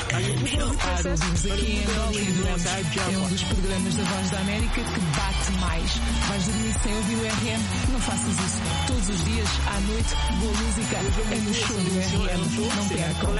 Ouvimos aqui em Angola e é um dos programas da Voz da América que bate mais. Vais dormir sem ouvir o RM? Não faças isso. Todos os dias, à noite, boa música é no show do RM. Não percam.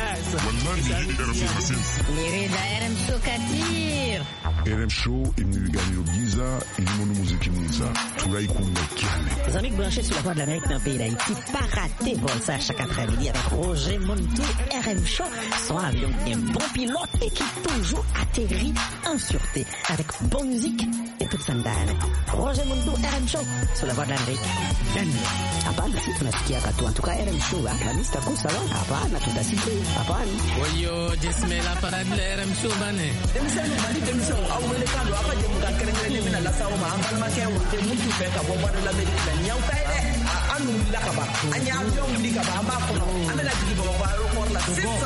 Querida RM Show Katir. RM Show imnigani Giza ilimono muziki mwiza turaikunda cyane. Les amis branchés sur la Voix de l'Amérique dans le pays d'Haïti, pas rater Volsa chaque après-midi avec Roger Montou. RM Show, son avion est un bon pilote et qui toujours atterrit en sûreté avec bonne musique et toute sandale. Roger Montou, RM Show sur la Voix de l'Amérique. Hapana, si tunasikia katu. En tout cas, RM Show, Alhamisi takusa wa? Hapana, tutasikia. Hapana. Oyo, jismela parade la RM Show bane. Demisão, ao mercado, a fazer muita creme na lação, uma ambalma que é o que muito feca, vou para lá América, não tá ele, a não lhe acaba, a minha não lhe acaba, a máfia, a minha de vou para o por lá, sista,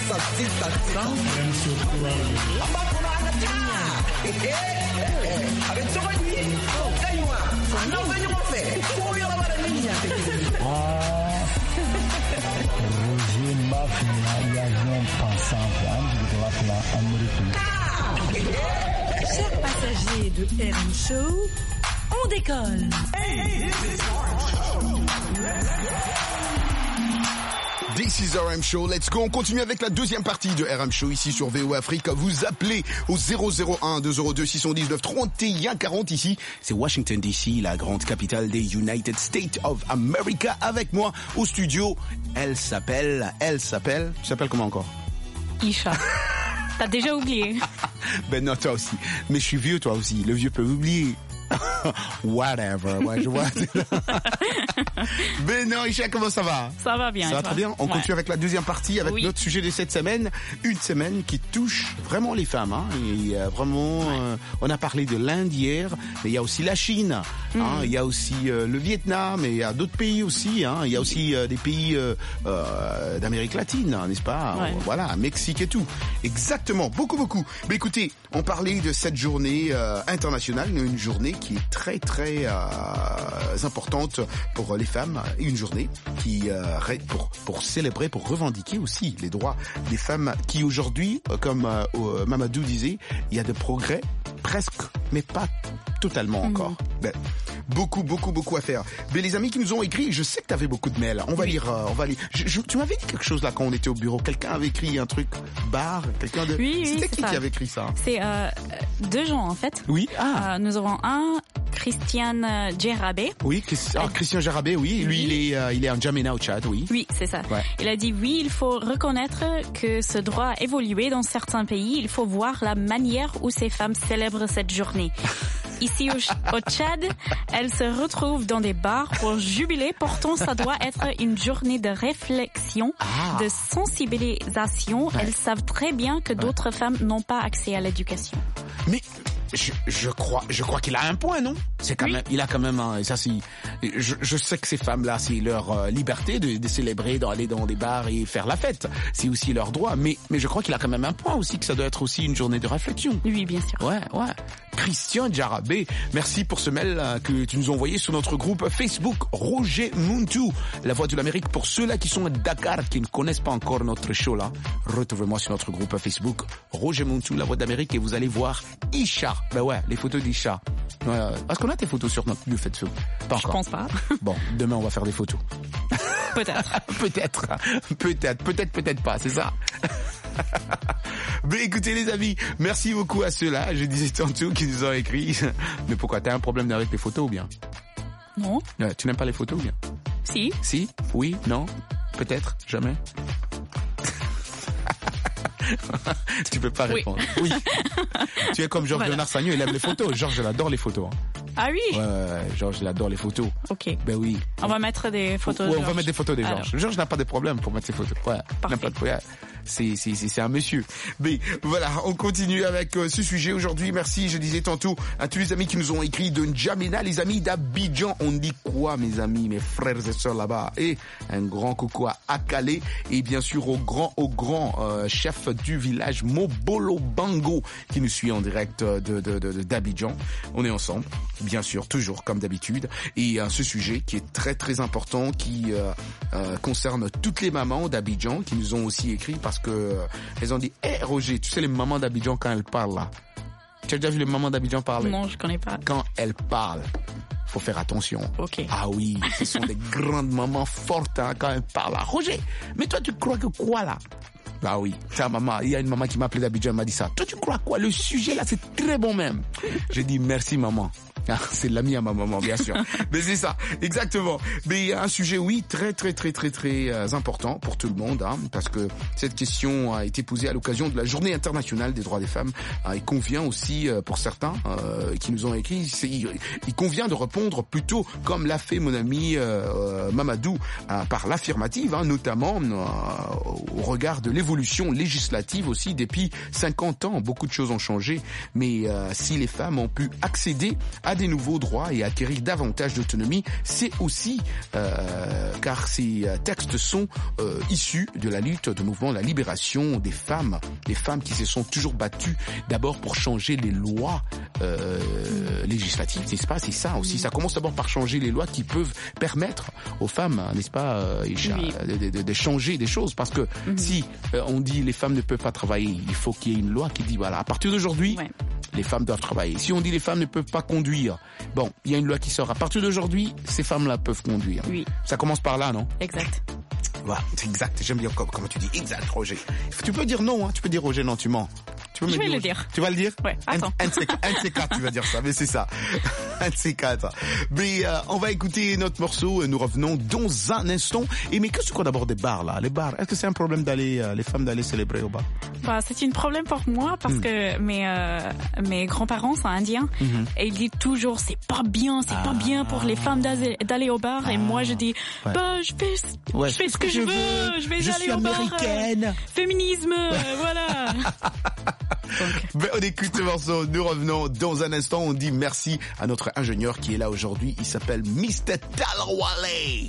a máfia na tinha, a gente vai vir, não ganha uma fé, foi ela para a minha. Roger Mafia, il y a un pensant, Chers passagers de RM Show, on décolle. This is RM Show, let's go. On continue avec la deuxième partie de RM Show ici sur VO Afrique. Vous appelez au 001 202 619 31 40 ici. C'est Washington DC, la grande capitale des United States of America. Avec moi au studio, elle s'appelle, tu t'appelles comment encore? Isha. T'as déjà oublié. Ben non, toi aussi. Mais je suis vieux, toi aussi. Le vieux peut oublier. Whatever. Ouais, je vois. Ben non, Isha, comment ça va? Ça va bien. Ça va très bien. On continue avec la deuxième partie, avec notre sujet de cette semaine. Une semaine qui touche vraiment les femmes. Hein. Et vraiment, on a parlé de l'Inde hier, mais il y a aussi la Chine. Hein. Il y a aussi le Vietnam, et il y a d'autres pays aussi. Hein. Il y a aussi des pays d'Amérique latine, n'est-ce pas? Voilà, Mexique et tout. Exactement, beaucoup. Mais écoutez, on parlait de cette journée internationale, une journée qui est très très importante pour les femmes, une journée qui pour célébrer, pour revendiquer aussi les droits des femmes qui aujourd'hui, comme Mamadou disait, il y a de progrès presque, mais pas totalement encore. Ben, beaucoup à faire. Mais les amis qui nous ont écrit, je sais que tu avais beaucoup de mails. On va lire. Tu m'avais dit quelque chose là quand on était au bureau. Quelqu'un avait écrit un truc quelqu'un de. C'était qui avait écrit ça? C'est deux gens en fait. Oui. Nous avons un Christian Gerabé. Oui, Christian Gerabé. Oui, lui il est en N'Djamena au Tchad. Oui. Oui, c'est ça. Ouais. Il a dit il faut reconnaître que ce droit a évolué dans certains pays. Il faut voir la manière où ces femmes célèbrent cette journée. Ici au Tchad, elles se retrouvent dans des bars pour jubiler. Pourtant, ça doit être une journée de réflexion, de sensibilisation. Elles savent très bien que d'autres femmes n'ont pas accès à l'éducation. Mais je crois qu'il a un point, non? C'est quand même, il a quand même ça c'est, je sais que ces femmes-là, c'est leur liberté de célébrer, d'aller dans des bars et faire la fête. C'est aussi leur droit. Mais je crois qu'il a quand même un point aussi, que ça doit être aussi une journée de réflexion. Oui, bien sûr. Ouais. Christian Jarabé, merci pour ce mail que tu nous as envoyé sur notre groupe Facebook Roger Montou, la voix de l'Amérique. Pour ceux-là qui sont à Dakar, qui ne connaissent pas encore notre show là, retrouvez-moi sur notre groupe Facebook Roger Montou, la voix d'Amérique, et vous allez voir Isha. Ben ouais, les photos d'Isha. Est-ce qu'on a tes photos sur notre lieu Facebook? Pas encore. Je pense pas. Bon, demain on va faire des photos. Peut-être. Peut-être pas, c'est ça. Mais écoutez les amis, merci beaucoup à ceux-là, je disais tantôt, qui nous ont écrit. Mais pourquoi? T'as un problème avec les photos ou bien? Non. Tu n'aimes pas les photos ou bien? Si? Oui? Non? Peut-être? Jamais? Tu peux pas répondre. Oui. Tu es comme Georges Leonard Sagnon, il aime les photos. Georges, il adore les photos. Ah oui? Ouais, Georges, il adore les photos. Ok. Ben oui. On va mettre des photos on va mettre des photos de Georges. Georges n'a pas de problème pour mettre ses photos. Ouais. Parfait. C'est un monsieur. Mais voilà, on continue avec ce sujet aujourd'hui. Merci, je disais tantôt, à tous les amis qui nous ont écrit de N'Djamena, les amis d'Abidjan. On dit quoi, mes amis, mes frères et sœurs là-bas? Et un grand coucou à Akale, et bien sûr au grand chef du village Mobolo Bango qui nous suit en direct d'Abidjan. On est ensemble, bien sûr, toujours comme d'habitude. Et ce sujet qui est très très important, qui concerne toutes les mamans d'Abidjan qui nous ont aussi écrit, parce parce que elles ont dit, Roger, tu sais les mamans d'Abidjan quand elles parlent là. Tu as déjà vu les mamans d'Abidjan parler? Non, je connais pas. Quand elles parlent, faut faire attention. Ok. Ah oui, ce sont des grandes mamans fortes hein, quand elles parlent. Roger, mais toi tu crois que quoi là? Ah oui, ta maman, il y a une maman qui m'a appelé d'Abidjan, elle m'a dit ça. Toi tu crois quoi? Le sujet là c'est très bon même. J'ai dit merci maman. Ah, c'est l'ami à ma maman, bien sûr. Mais c'est ça, exactement. Mais il y a un sujet, oui, très important pour tout le monde, hein, parce que cette question a été posée à l'occasion de la Journée internationale des droits des femmes. Il convient aussi, pour certains qui nous ont écrit, il convient de répondre plutôt comme l'a fait mon ami Mamadou, par l'affirmative, hein, notamment au regard de l'évolution législative aussi. Depuis 50 ans, beaucoup de choses ont changé, mais si les femmes ont pu accéder à des nouveaux droits et acquérir davantage d'autonomie, c'est aussi car ces textes sont issus de la lutte de mouvement de la libération des femmes, les femmes qui se sont toujours battues d'abord pour changer les lois législatives, n'est-ce pas? C'est ça aussi, ça commence d'abord par changer les lois qui peuvent permettre aux femmes, n'est-ce pas, de changer des choses, parce que si on dit les femmes ne peuvent pas travailler, il faut qu'il y ait une loi qui dit voilà, à partir d'aujourd'hui, les femmes doivent travailler. Si on dit les femmes ne peuvent pas conduire, bon, il y a une loi qui sort. À partir d'aujourd'hui, ces femmes-là peuvent conduire. Oui. Ça commence par là, non? Exact. Voilà, c'est exact. J'aime bien comment tu dis exact, Roger. Tu peux dire non, hein. Tu peux dire Roger, non, tu mens. Tu peux Je vais le dire. Tu vas le dire? Ouais, attends. Un de ces quatre, tu vas dire ça, mais c'est ça. Un de ces quatre. Mais on va écouter notre morceau, nous revenons dans un instant. Et mais qu'est-ce que tu crois d'abord des bars, là? Les bars, est-ce que c'est un problème d'aller, les femmes d'aller célébrer au bar? Bah, c'est un problème pour moi parce que mes grands-parents sont indiens et ils disent toujours c'est pas bien pour les femmes d'aller au bar et moi je dis bah je fais ce que je veux, je vais aller au bar. Américaine. Féminisme, voilà. Ben, on écoute le morceau, nous revenons dans un instant. On dit merci à notre ingénieur qui est là aujourd'hui. Il s'appelle Mr. Talwale.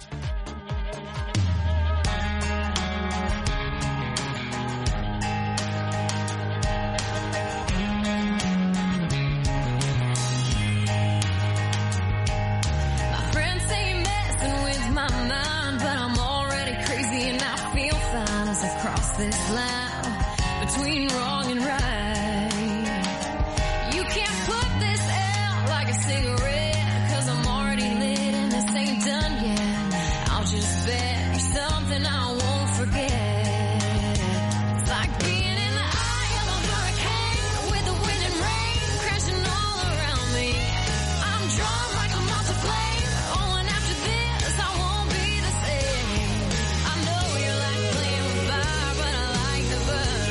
This line between wrong and right. You can't put this out like a cigarette, 'cause I'm already lit and this ain't done yet. I'll just bet you're something I won't forget. It's like being in the eye of a hurricane with the wind and rain crashing all around me. I'm drawn like a moth to flame. Oh, and after this I won't be the same. I know you're like playing with fire, but I like the burn.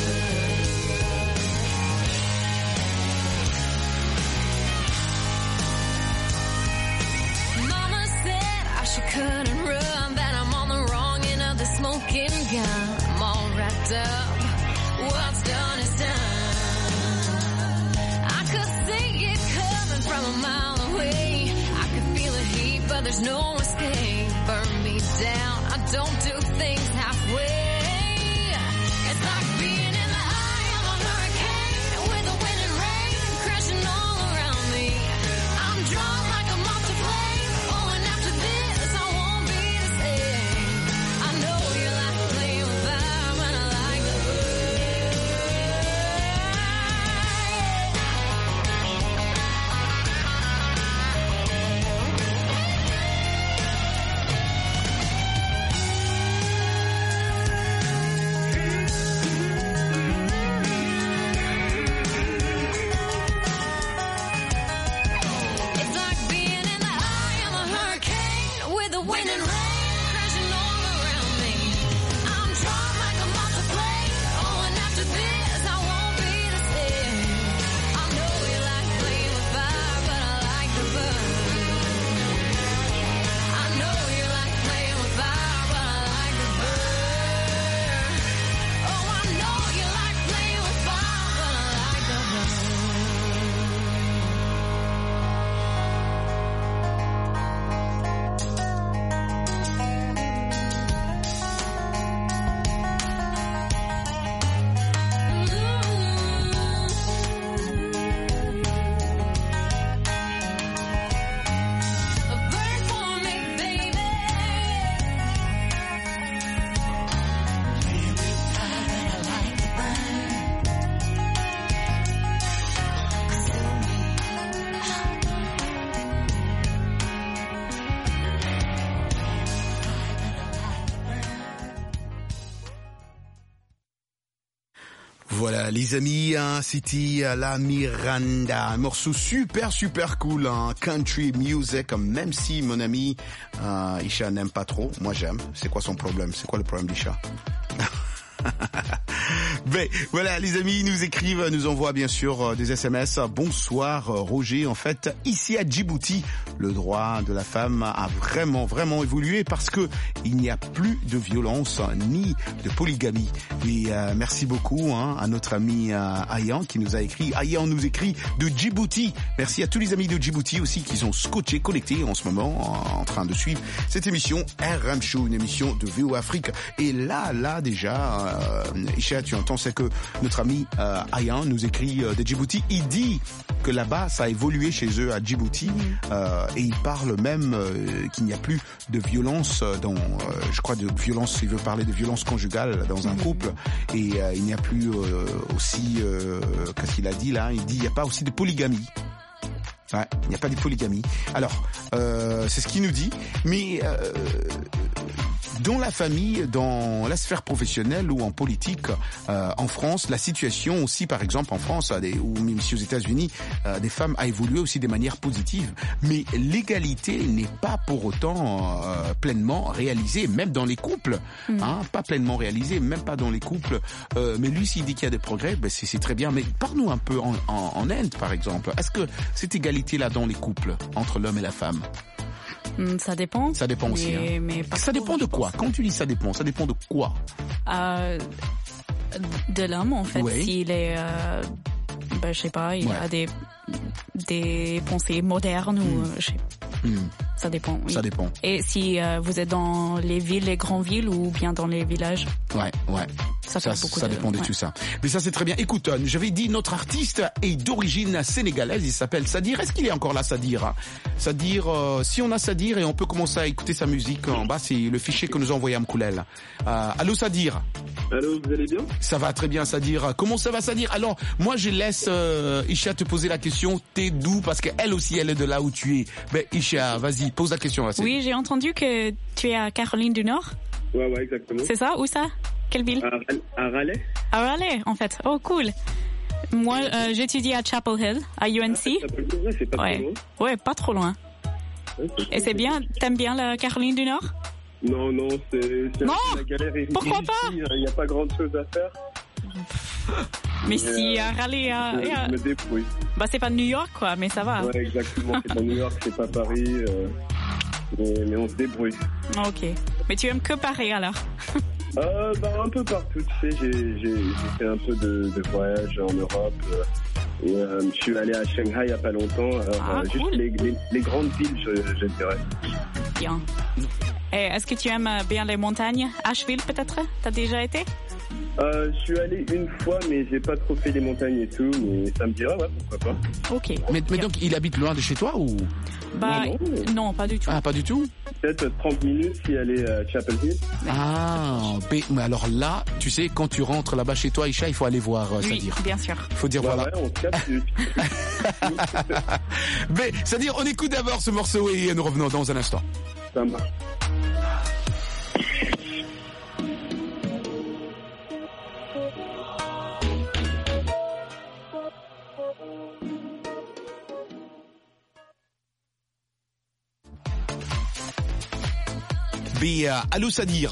Mama said I should cut and run, that I'm on the wrong end of the smoking gun. I'm all wrapped up, what's done is done. I could see it coming from a mile away. I could feel the heat, but there's no escape. Burn me down, I don't do things halfway. It's like being in the eye of a hurricane with the wind and rain crashing all around me. I'm drawn like a moth to flame. Oh, and after this I won't be the same. I know you like playing with fire, but I like the burn. Voilà les amis, hein, c'était la Miranda, un morceau super cool, hein, country music, même si mon ami Isha n'aime pas trop, moi j'aime. C'est quoi son problème? C'est quoi le problème d'Isha? Ben, voilà, les amis nous écrivent, nous envoient bien sûr des SMS. Bonsoir Roger, en fait, ici à Djibouti, le droit de la femme a vraiment évolué parce que il n'y a plus de violence ni de polygamie. Et merci beaucoup à notre ami Ayan qui nous a écrit. Ayan nous écrit de Djibouti. Merci à tous les amis de Djibouti aussi qui sont scotchés, connectés en ce moment, en train de suivre cette émission RM Show, une émission de VO Afrique. Et là déjà, Isha, tu entends, c'est que notre ami Ayan nous écrit de Djibouti. Il dit que là-bas, ça a évolué chez eux à Djibouti, et il parle même qu'il n'y a plus de violence dans, je crois, de violence. Il veut parler de violence conjugale dans un couple, et il n'y a plus aussi, qu'est-ce qu'il a dit là? Il dit il n'y a pas aussi de polygamie. Ouais, il n'y a pas de polygamie. Alors, c'est ce qu'il nous dit, mais dans la famille, dans la sphère professionnelle ou en politique, en France, la situation aussi, par exemple en France, ou même ici aux États-Unis, des femmes a évolué aussi de manière positive. Mais l'égalité n'est pas pour autant pleinement réalisée, même dans les couples. Pas pleinement réalisée, même pas dans les couples. Mais lui, s'il dit qu'il y a des progrès, ben c'est très bien. Mais parle-nous un peu en Inde, par exemple. Est-ce que cette égalité-là dans les couples, entre l'homme et la femme, ça dépend. Ça dépend aussi. Mais pas ça dépend de quoi? Quand tu dis ça dépend de quoi? De l'homme, en fait. Oui. S'il est, je sais pas, il a des pensées modernes ou ça dépend. Oui. Ça dépend. Et si vous êtes dans les villes, les grandes villes ou bien dans les villages? Ouais. Ça dépend de tout ça. Mais ça, c'est très bien. Écoute, j'avais dit, notre artiste est d'origine sénégalaise. Il s'appelle Sadir. Est-ce qu'il est encore là, Sadir? Sadir, si on a Sadir et on peut commencer à écouter sa musique en bas, c'est le fichier que nous a envoyé à Mkoulel. Allô, Sadir? Allô, vous allez bien? Ça va très bien, Sadir. Comment ça va, Sadir? Alors, moi, je laisse Isha te poser la question. T'es d'où? Parce qu'elle aussi, elle est de là où tu es. Ben, Isha, vas-y, pose la question. Oui, j'ai entendu que tu es à Caroline du Nord. Ouais, exactement. C'est ça? Où ça? Quelle ville? À Raleigh. À Raleigh, en fait. Oh, cool. Moi, j'étudie à Chapel Hill, à UNC. C'est pas trop loin. Ouais, pas trop loin. Et c'est bien? T'aimes bien la Caroline du Nord? Non, c'est la galère. Pourquoi pas? Il n'y a pas grand chose à faire. Mais si à Raleigh, je me débrouille. Bah, c'est pas New York, quoi, mais ça va. Ouais, exactement. C'est pas New York, c'est pas Paris. Mais on se débrouille. Ok. Mais tu aimes que Paris, alors? Un peu partout, tu sais, j'ai fait un peu de voyage en Europe. Et je suis allé à Shanghai il y a pas longtemps. Juste cool. les grandes villes, je dirais. Bien. Et est-ce que tu aimes bien les montagnes? Asheville, peut-être? T'as déjà été? Je suis allé une fois, mais j'ai pas trop fait les montagnes et tout, mais ça me dirait, pourquoi pas. Ok. Mais donc, il habite loin de chez toi ou? Non, pas du tout. Ah, pas du tout? Peut-être 30 minutes si aller à Chapel Hill. Mais alors là, tu sais, quand tu rentres là-bas chez toi, Isha, il faut aller voir Sadir. Oui, bien sûr. Il faut dire voilà. Ouais, on se capte. Mais, c'est-à-dire, on écoute d'abord ce morceau et nous revenons dans un instant. Ça marche. Allô, Sadir?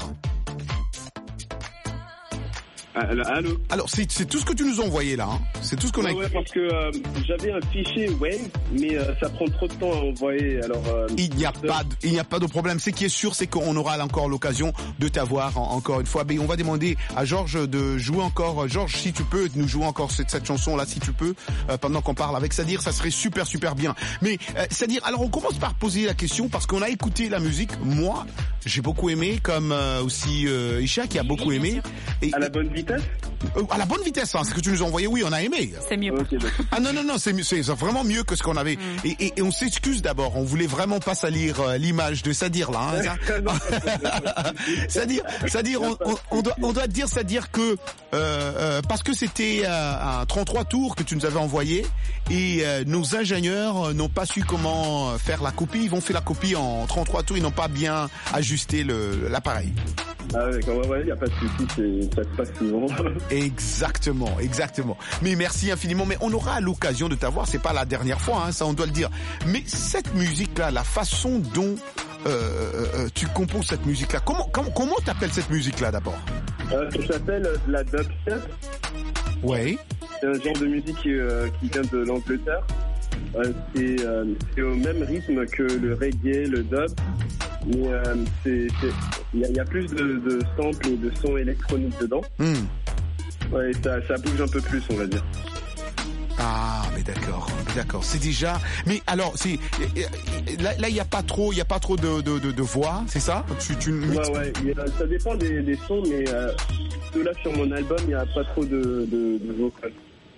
Allô? Alors, c'est tout ce que tu nous as envoyé là, hein? C'est tout ce qu'on a. Ouais, parce que j'avais un fichier Wave, mais ça prend trop de temps à envoyer. Alors il n'y a pas de problème. Ce qui est sûr, c'est qu'on aura encore l'occasion de t'avoir encore une fois. Mais on va demander à Georges de jouer encore. Georges, si tu peux nous jouer encore cette chanson là, si tu peux, pendant qu'on parle avec Sadir, ça serait super bien. Mais Sadir, alors on commence par poser la question parce qu'on a écouté la musique. Moi, j'ai beaucoup aimé, comme aussi Isha qui a beaucoup aimé. À la bonne vitesse? À la bonne vitesse, hein, ce que tu nous as envoyé, oui, on a aimé. C'est mieux. Okay, non, c'est vraiment mieux que ce qu'on avait. Et on s'excuse d'abord, on voulait vraiment pas salir l'image de Sadir là. Hein, Sadir, on doit te dire, Sadir, que parce que c'était un 33 tours que tu nous avais envoyé et nos ingénieurs n'ont pas su comment faire la copie. Ils vont faire la copie en 33 tours, ils n'ont pas bien ajusté l'appareil. Ah ouais, il n'y a pas de souci, ça se passe souvent. Exactement. Mais merci infiniment. Mais on aura l'occasion de t'avoir, c'est pas la dernière fois, hein, ça on doit le dire. Mais cette musique-là, la façon dont tu composes cette musique-là, comment t'appelles cette musique-là d'abord? Ça s'appelle la dubstep. Ouais. C'est un genre de musique qui vient de l'Angleterre. C'est au même rythme que le reggae, le dub. Mais il y a plus de samples et de sons électroniques dedans. Ouais, ça bouge un peu plus, on va dire. Ah, mais d'accord. C'est déjà. Mais alors, là, il y a pas trop de voix, c'est ça? Ouais. Ça dépend des sons, mais là sur mon album, il y a pas trop de vocales.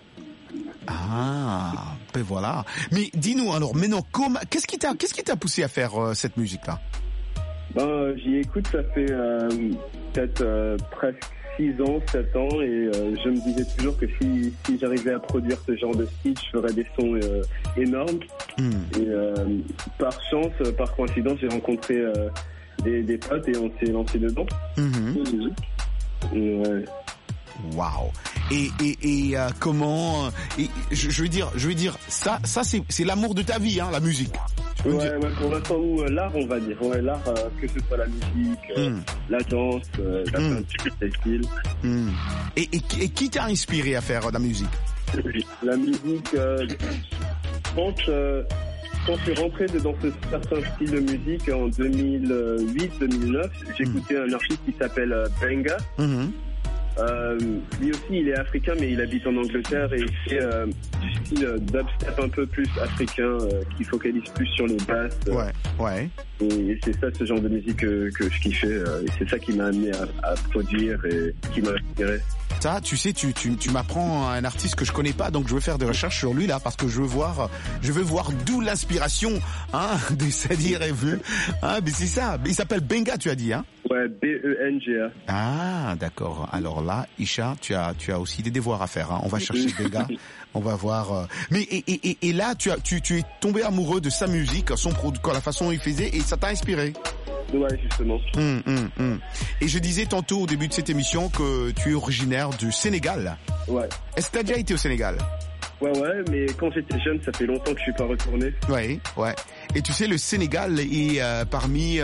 Ah, ben voilà. Mais dis-nous alors, maintenant, qu'est-ce qui t'a poussé à faire cette musique-là? J'y écoute, ça fait peut-être presque 6 ans, 7 ans, et je me disais toujours que si j'arrivais à produire ce genre de style, je ferais des sons énormes. Et par chance, par coïncidence, j'ai rencontré des potes et on s'est lancé dedans. Ouais. Waouh. Et comment je veux dire ça c'est l'amour de ta vie, hein, la musique. Ouais, pour l'instant, l'art, on va dire. Ouais, l'art, que ce soit la musique, la danse, la peinture, les styles. Et qui t'a inspiré à faire de la musique? La musique, je pense, quand je suis rentré dans ce certain style de musique en 2008-2009, j'écoutais un artiste qui s'appelle Benga. Lui aussi, il est africain, mais il habite en Angleterre et il fait du style dubstep un peu plus africain, qui focalise plus sur les basses. Ouais. Et c'est ça, ce genre de musique que je kiffais. Et c'est ça qui m'a amené à produire et qui m'a inspiré. Ça, tu sais, tu m'apprends un artiste que je connais pas, donc je vais faire des recherches sur lui là, parce que je veux voir d'où l'inspiration, hein, de c'est-à-dire est venue. Hein, mais c'est ça. Il s'appelle Benga, tu as dit, hein? Ouais, Benga. Ah, d'accord. Alors là, Isha, tu as aussi des devoirs à faire, hein. On va chercher Benga. On va voir. Mais et là, tu es tombé amoureux de sa musique, la façon dont il faisait, et ça t'a inspiré. Ouais, justement. Et je disais tantôt au début de cette émission que tu es originaire du Sénégal. Ouais. Est-ce que tu as déjà été au Sénégal? Ouais, mais quand j'étais jeune, ça fait longtemps que je suis pas retourné. Ouais. Et tu sais, le Sénégal est parmi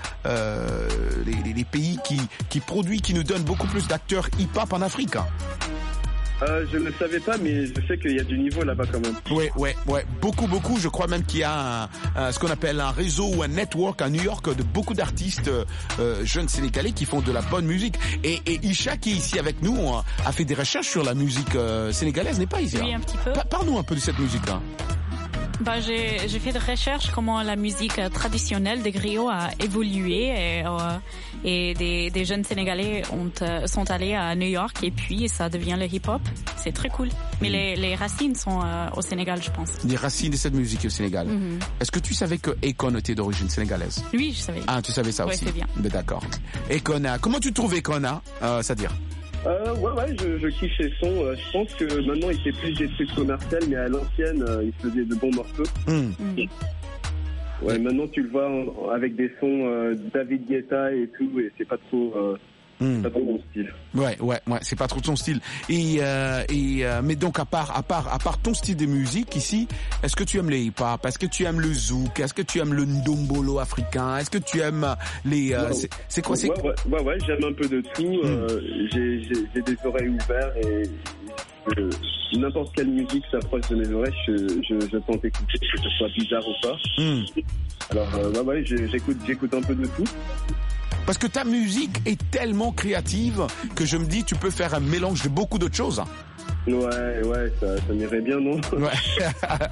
les pays qui nous donnent beaucoup plus d'acteurs hip-hop en Afrique. Je ne le savais pas, mais je sais qu'il y a du niveau là-bas quand même. Ouais. Beaucoup. Je crois même qu'il y a ce qu'on appelle un réseau ou un network à New York de beaucoup d'artistes jeunes sénégalais qui font de la bonne musique. Et Isha, qui est ici avec nous, a fait des recherches sur la musique sénégalaise, n'est pas ici? Oui, un petit peu. Parle-nous un peu de cette musique-là. J'ai fait des recherches comment la musique traditionnelle des griots a évolué et des jeunes Sénégalais sont allés à New York et puis ça devient le hip-hop. C'est très cool. Mais les racines sont au Sénégal, je pense. Les racines de cette musique au Sénégal. Est-ce que tu savais que Akon était d'origine sénégalaise? Oui, je savais. Ah, tu savais ça aussi? Ouais, c'est bien. Mais d'accord. Akon, comment tu trouves Akon, c'est-à-dire? Ouais, je kiffe ses sons. Je pense que maintenant il fait plus des trucs commerciaux, mais à l'ancienne, il faisait de bons morceaux. Ouais, maintenant tu le vois avec des sons David Guetta et tout, et c'est pas trop mon style. Ouais, c'est pas trop ton style. Mais donc à part ton style de musique ici, est-ce que tu aimes les hip-hop? Est-ce que tu aimes le zouk? Est-ce que tu aimes le ndombolo africain? Est-ce que tu aimes les c'est quoi? Ouais, j'aime un peu de tout. J'ai des oreilles ouvertes et n'importe quelle musique s'approche de mes oreilles, je tente d'écouter, que ce soit bizarre ou pas. Alors j'écoute un peu de tout. Parce que ta musique est tellement créative que je me dis tu peux faire un mélange de beaucoup d'autres choses. Ouais, ça m'irait bien, non? Ouais.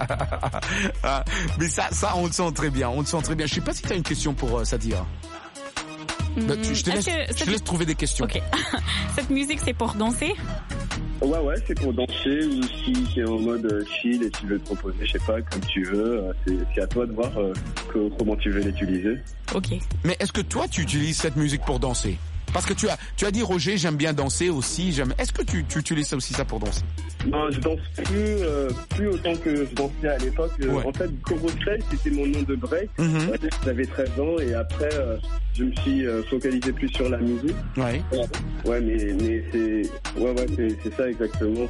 Mais ça, on le sent très bien. Je sais pas si tu as une question pour Sadir. Je te laisse trouver des questions. Ok. Cette musique, c'est pour danser? Ouais, c'est pour danser, ou si t'es en mode chill et tu veux te proposer, je sais pas, comme tu veux, c'est à toi de voir comment tu veux l'utiliser. Ok. Mais est-ce que toi, tu utilises cette musique pour danser? Parce que tu as dit Roger, j'aime bien danser aussi. Est-ce que tu utilises aussi ça pour danser? Non, je danse plus autant que je dansais à l'époque. En fait, Corostyle, c'était mon nom de break. J'avais 13 ans et après, je me suis focalisé plus sur la musique. Ouais. Ouais, mais c'est ça exactement.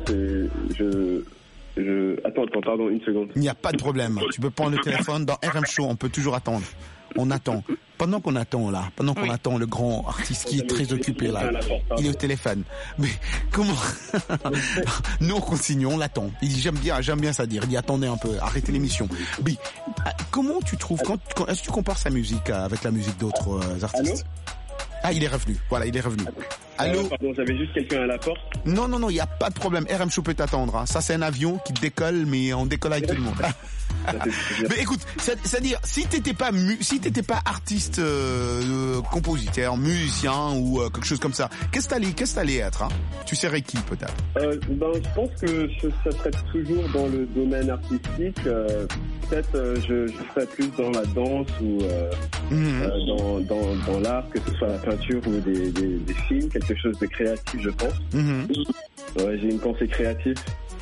Attends, pardon, une seconde. Il n'y a pas de problème. Tu peux prendre le téléphone dans RM Show, on peut toujours attendre. On attend. Pendant qu'on attend le grand artiste qui est très occupé là, il est au téléphone. Mais comment? Nous on continue, on l'attend. Il dit j'aime bien ça dire. Il dit attendez un peu, arrêtez l'émission. Mais comment tu trouves est-ce que tu compares sa musique avec la musique d'autres artistes? Ah, il est revenu. Voilà, il est revenu. Allô? Pardon, j'avais juste quelqu'un à la porte. Non, il n'y a pas de problème. RM Show peut t'attendre. Hein. Ça, c'est un avion qui décolle, mais on décolle avec tout le monde. Mais écoute, c'est-à-dire, si t'étais pas artiste, compositeur, musicien ou quelque chose comme ça, qu'est-ce que t'allais être, hein? Tu serais qui, peut-être? Je pense que ça serait toujours dans le domaine artistique. Peut-être, je serais plus dans la danse ou dans l'art, que ce soit la peinture ou des films, quelque chose de créatif, je pense. Ouais, j'ai une pensée créative.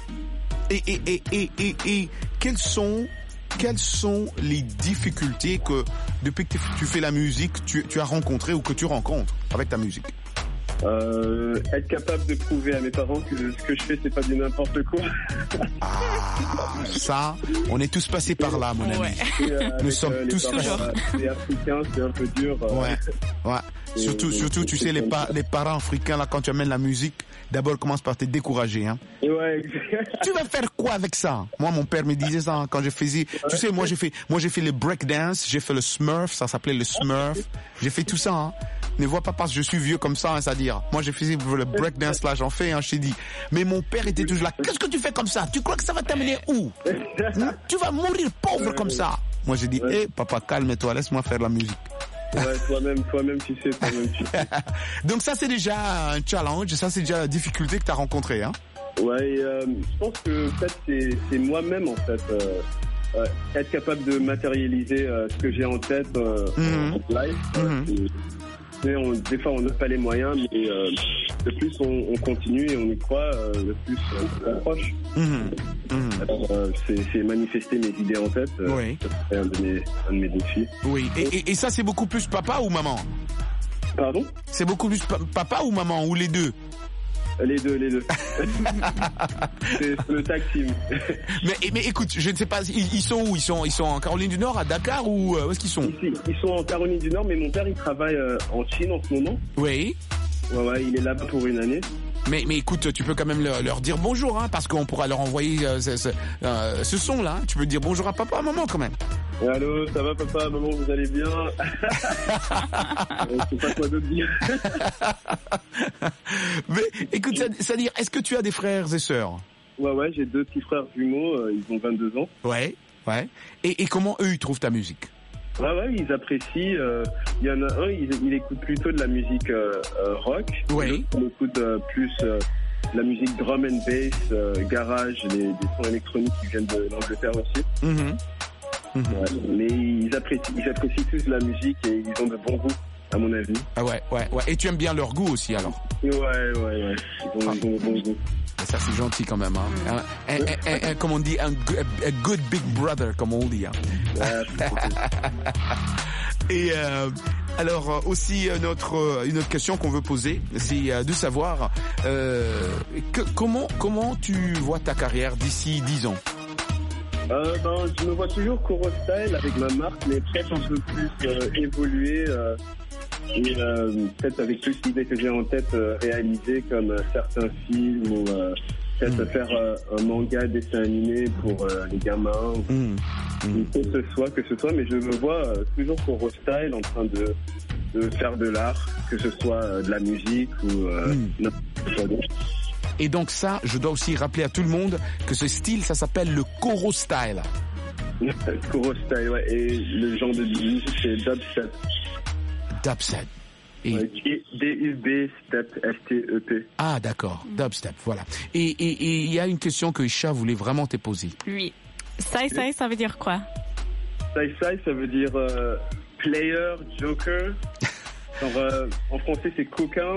Et quelles sont les difficultés que depuis que tu fais la musique, tu as rencontrées ou que tu rencontres avec ta musique? Être capable de prouver à mes parents que ce que je fais, c'est pas du n'importe quoi. Ça, on est tous passés par là, mon ami. Nous sommes tous passés. Les Africains, c'est un peu dur. Ouais. Surtout, tu sais, les parents africains, là, quand tu amènes la musique, d'abord, commencent par te décourager, hein. Ouais. Tu vas faire quoi avec ça? Moi, mon père me disait ça, hein, quand je faisais, tu sais, moi, j'ai fait le breakdance, j'ai fait le Smurf, ça s'appelait le Smurf. J'ai fait tout ça, hein. Ne vois pas parce que je suis vieux comme ça, hein, c'est-à-dire, moi j'ai fait le breakdance là, j'en fais, hein, je t'ai dit. Mais mon père était toujours là. Qu'est-ce que tu fais comme ça? Tu crois que ça va t'amener où? Tu vas mourir pauvre comme ça. Moi j'ai dit, papa, calme-toi, laisse-moi faire la musique. Ouais, toi-même tu sais. Donc ça c'est déjà un challenge, ça c'est déjà la difficulté que tu as rencontrée, hein? Ouais, je pense que en fait c'est moi-même en fait. Être capable de matérialiser ce que j'ai en tête en live. Des fois, on n'a pas les moyens, mais le plus on continue et on y croit, le plus on s'approche. Alors, c'est manifester mes idées en tête. Oui. C'est un de mes défis. Oui. Et ça, c'est beaucoup plus papa ou maman? Pardon? C'est beaucoup plus papa ou maman, ou les deux? Les deux. C'est le tag team. Mais écoute, je ne sais pas, ils sont où? Ils sont en Caroline du Nord, à Dakar, ou où est-ce qu'ils sont? Ici, ils sont en Caroline du Nord, mais mon père, il travaille en Chine en ce moment. Oui. Ouais, il est là-bas pour une année. Mais écoute, tu peux quand même leur dire bonjour, hein, parce qu'on pourra leur envoyer ce son-là. Hein. Tu peux dire bonjour à papa, à maman, quand même. Allô, ça va papa, maman, vous allez bien? Je sais pas quoi d'autre dire. Mais écoute, c'est-à-dire, est-ce que tu as des frères et sœurs? Ouais, j'ai 2 petits frères jumeaux, ils ont 22 ans. Ouais. Et comment eux, ils trouvent ta musique? Ouais, ils apprécient. Il y en a un, il écoute plutôt de la musique rock. Oui. On écoute plus la musique drum and bass, garage, des sons électroniques qui viennent de l'Angleterre aussi. Ouais, mais ils apprécient tous la musique et ils ont de bons goûts, à mon avis. Ah ouais. Et tu aimes bien leur goût aussi, alors? Ouais. Ils ont de bons goûts. Ça, c'est gentil quand même, hein. Comme on dit, a good big brother, comme on dit, hein. Et alors aussi une autre question qu'on veut poser, c'est de savoir comment tu vois ta carrière d'ici 10 ans? Je me vois toujours Corostyle avec ma marque, mais peut-être un peu plus évolué et peut-être avec plus l'idée que j'ai en tête réaliser comme certains films ou peut-être faire un manga dessin animé pour les gamins ou que ce soit, mais je me vois toujours Corostyle en train de faire de l'art, que ce soit de la musique ou n'importe quoi d'autre. Et donc ça, je dois aussi rappeler à tout le monde que ce style, ça s'appelle le Corostyle. Corostyle, ouais. Et le genre de musique, c'est dubstep. Dubstep. Et... D-U-B, step, S-T-E-P. Ah, d'accord. Dubstep, voilà. Et il y a une question que Isha voulait vraiment te poser. Oui. Sai, ça veut dire quoi? Sai, ça veut dire player, joker. En français, c'est coquin.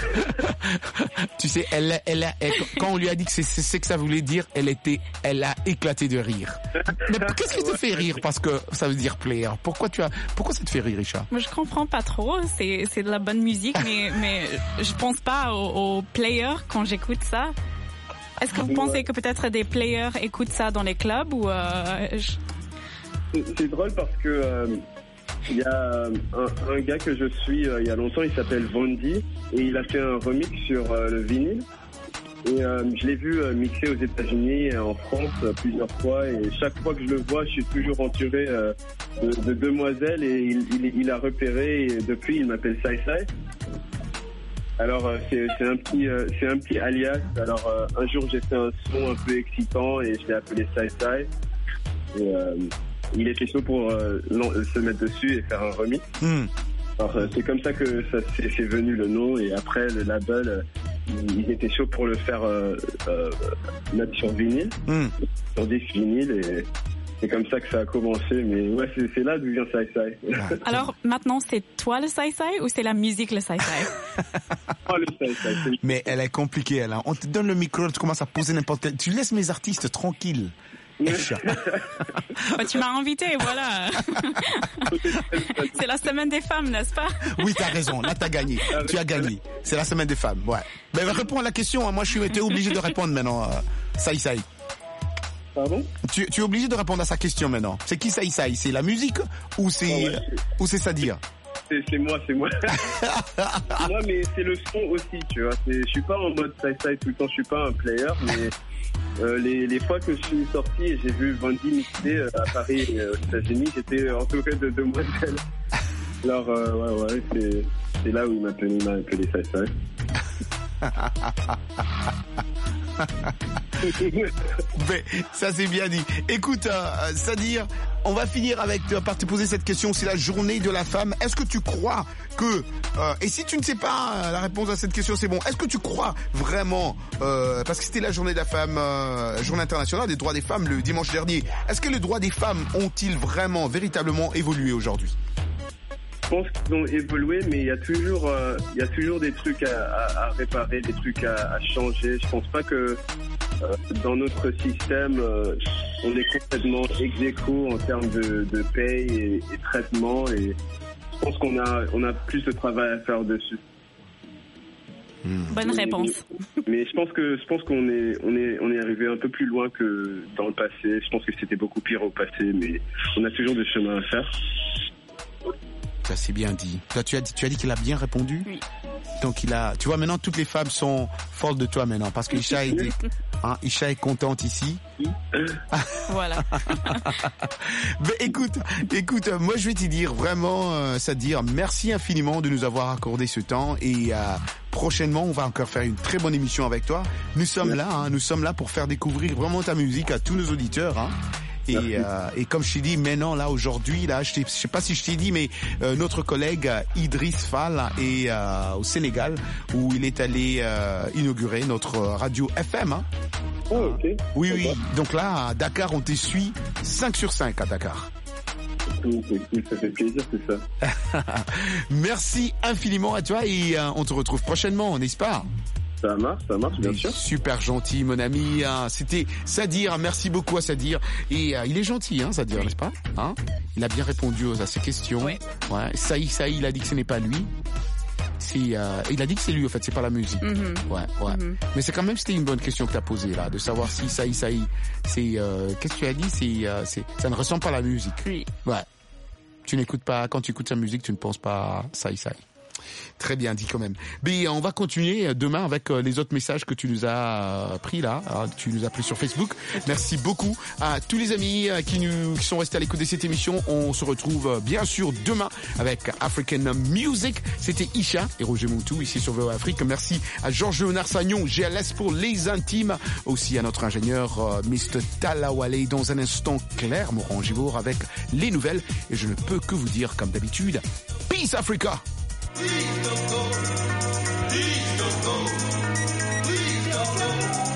Tu sais, quand on lui a dit que c'est ce que ça voulait dire, elle a éclaté de rire. Mais qu'est-ce qui te fait rire? Parce que ça veut dire player. Pourquoi ça te fait rire, Isha? Moi, je comprends pas trop. C'est de la bonne musique, mais je pense pas aux players quand j'écoute ça. Est-ce que vous pensez que peut-être des players écoutent ça dans les clubs ou C'est drôle parce que il y a un gars que je suis il y a longtemps, il s'appelle Vandy et il a fait un remix sur le vinyle. Et je l'ai vu mixer aux États-Unis et en France plusieurs fois. Et chaque fois que je le vois, je suis toujours entouré de demoiselles et il a repéré. Et depuis, il m'appelle Sai Sai. Alors c'est un petit alias. Alors un jour j'ai fait un son un peu excitant et je l'ai appelé Sai Sai. Et il était chaud pour se mettre dessus et faire un remix. Alors c'est comme ça que c'est venu le nom et après le label ils étaient chauds pour le faire mettre sur vinyle, sur disque vinyle et c'est comme ça que ça a commencé. Mais ouais, c'est là d'où vient Sai Sai. Alors maintenant c'est toi le Sai Sai ou c'est la musique le Sai Sai? Oh, le Sai Sai. Mais elle est compliquée, elle. On te donne le micro, tu commences à poser n'importe quel. Tu laisses mes artistes tranquilles. Tu m'as invité, voilà. C'est la semaine des femmes, n'est-ce pas? Oui, t'as raison. Là, t'as gagné. Tu as gagné. C'est la semaine des femmes, ouais. Mais réponds à la question. Moi, je suis obligé de répondre maintenant. Sai Sai. Pardon? Tu es obligé de répondre à sa question maintenant. C'est qui Sai Sai? C'est la musique ou c'est Sadir? C'est moi. Moi, mais c'est le son aussi, tu vois. Je suis pas en mode Sai Sai tout le temps. Je suis pas un player, mais les fois que je suis sorti et j'ai vu Vandy mixer à Paris et aux États-Unis, j'étais entouré de demoiselles. Alors, ouais, c'est là où il m'a appelé Sai Sai. Mais ça c'est bien dit. Écoute, Sadir, on va finir par te poser cette question. C'est la journée de la femme. Est-ce que tu crois que et si tu ne sais pas la réponse à cette question, c'est bon. Est-ce que tu crois vraiment parce que c'était la journée de la femme, journée internationale des droits des femmes le dimanche dernier. Est-ce que les droits des femmes ont-ils véritablement évolué aujourd'hui? Je pense qu'ils ont évolué, mais il y a toujours des trucs à réparer, des trucs à changer. Je pense pas que dans notre système, on est complètement ex-aequo en termes de paye et traitement. Et je pense qu'on a plus de travail à faire dessus. Bonne réponse. Mais je pense qu'on est arrivé un peu plus loin que dans le passé. Je pense que c'était beaucoup pire au passé, mais on a toujours du chemin à faire. Ça c'est bien dit. Toi, tu as dit qu'il a bien répondu. Oui. Donc tu vois maintenant toutes les femmes sont folles de toi maintenant parce que Isha est contente ici. Voilà. Mais écoute, moi je vais te dire vraiment, Sadir, merci infiniment de nous avoir accordé ce temps et prochainement on va encore faire une très bonne émission avec toi. Nous sommes là pour faire découvrir vraiment ta musique à tous nos auditeurs. Hein. Et comme je t'ai dit, maintenant, là, aujourd'hui, là, je sais pas si je t'ai dit, mais notre collègue Idriss Fall est au Sénégal, où il est allé inaugurer notre radio FM. Hein. Oh, ok. Oui. Donc là, à Dakar, on te suit 5 sur 5 à Dakar. Ça fait plaisir, tout ça. Merci infiniment à toi et on te retrouve prochainement, n'est-ce pas? Ça marche, bien sûr. Super gentil, mon ami. C'était Sadir. Merci beaucoup à Sadir. Et il est gentil, hein, Sadir, n'est-ce pas? Hein? Il a bien répondu à ses questions. Oui. Ouais. Saïd, il a dit que ce n'est pas lui. Il a dit que c'est lui, en fait, c'est pas la musique. Ouais. Mais c'est quand même, c'était une bonne question que tu as posée, là, de savoir si Saïd, c'est, qu'est-ce que tu as dit? Ça ne ressemble pas à la musique. Oui. Ouais. Tu n'écoutes pas, quand tu écoutes sa musique, tu ne penses pas à Saïd. Très bien dit quand même. Mais on va continuer demain avec les autres messages que tu nous as pris là, tu nous as pris sur Facebook. Merci beaucoup à tous les amis qui sont restés à l'écoute de cette émission. On se retrouve bien sûr demain avec African Music. C'était Isha et Roger Moutou ici sur VOA Afrique. Merci à Georges-Léonard Sagnon, GLS pour les intimes. Aussi à notre ingénieur Mr. Talawale. Dans un instant, Claire Morangivour avec les nouvelles. Et je ne peux que vous dire comme d'habitude, Peace Africa! Please don't go. Please don't go. Please don't go.